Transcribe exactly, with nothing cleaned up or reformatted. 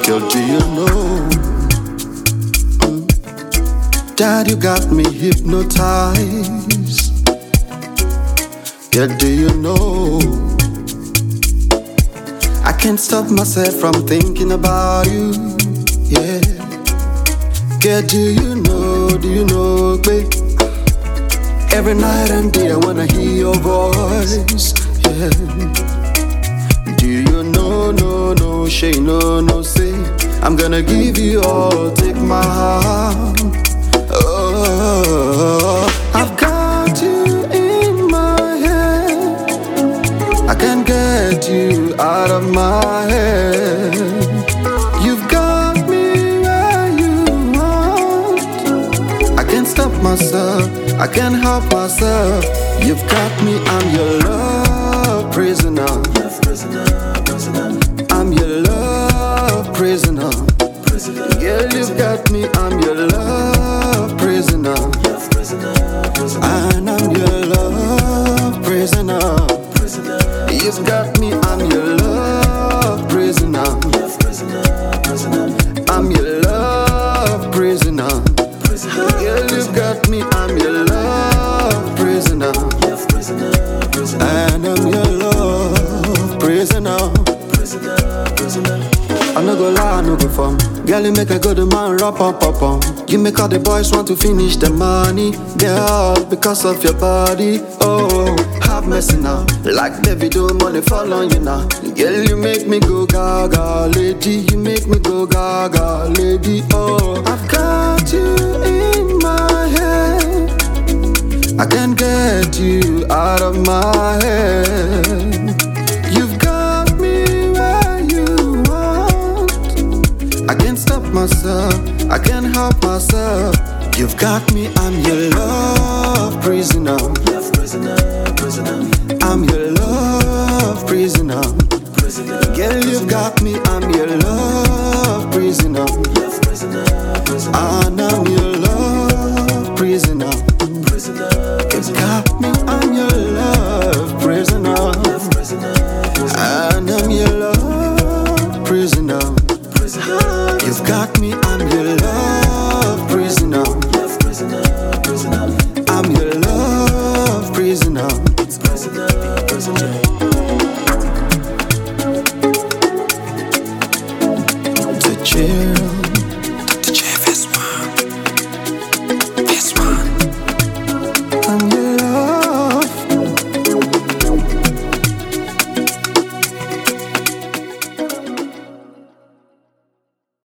Girl, do you know mm, that you got me hypnotized? Girl, do you know I can't stop myself from thinking about you? Yeah. Girl, do you know, do you know, babe? Every night and day I wanna hear your voice. Yeah. Do you know, no, no, Shay, no, no, say I'm gonna give you all, take my heart. Oh, I've got you in my head. I can't get you out of my head. You've got me where you want. I can't stop myself, I can't help myself. You've got me, I'm your love prisoner. I'm your love prisoner. Girl, you've got me, I'm your love prisoner. And I'm your love prisoner. You've got me, I'm your love prisoner. I'm your love prisoner. Girl, you've got me, I'm your love prisoner. And I'm your love prisoner. I no go lie, I no go form. Girl, you make a good man rap up up on. You make all the boys want to finish the money. Girl, because of your body. Oh, have mercy now. Like David, do money fall on you now. Girl, you make me go gaga, lady. You make me go gaga, lady. Oh, I've got you in my head. I can't get you out of my head. You've got me where you want. I can't stop myself, I can't help myself. You've got me, I'm your love prisoner. I'm your love prisoner. Girl, you've got me, I'm your love prisoner. And I'm your love prisoner.